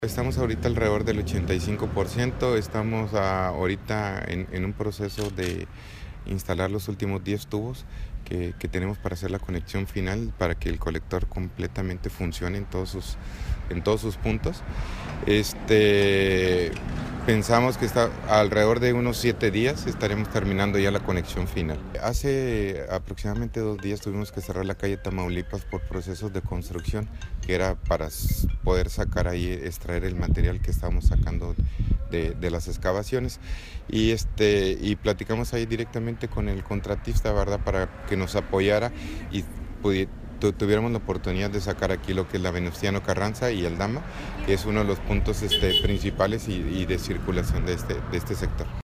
Estamos ahorita alrededor del 85%, estamos ahorita en un proceso de instalar los últimos 10 tubos que tenemos para hacer la conexión final para que el colector completamente funcione en todos sus puntos. Pensamos que está alrededor de unos 7 días estaremos terminando ya la conexión final. Hace aproximadamente 2 días tuvimos que cerrar la calle Tamaulipas por procesos de construcción, que era para poder sacar ahí, extraer el material que estábamos sacando de las excavaciones. Y platicamos ahí directamente con el contratista, ¿verdad?, para que nos apoyara y tuviéramos la oportunidad de sacar aquí lo que es la Venustiano Carranza y el Dama, que es uno de los puntos principales y de circulación de este sector.